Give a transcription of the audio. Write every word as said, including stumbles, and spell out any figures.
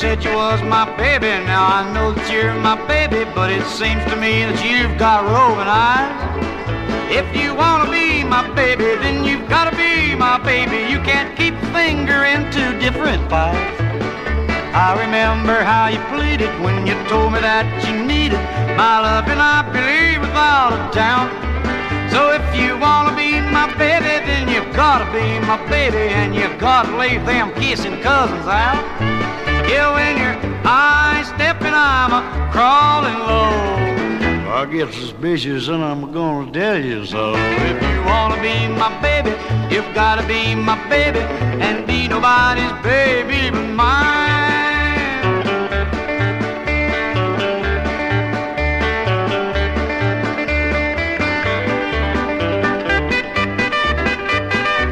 said you was my baby. Now I know that you're my baby, but it seems to me that you've got roving eyes. If you wanna be my baby, then you've gotta be my baby. You can't keep a finger in two different pies. I remember how you pleaded when you told me that you needed my love, and I believe without a doubt. So if you wanna be my baby, then you've gotta be my baby, and you gotta leave them kissing cousins out. Yeah, when you're high-stepping, I'm a crawling low. I get suspicious and I'm gonna tell you so. If you wanna be my baby, you've gotta be my baby, and be nobody's baby but mine.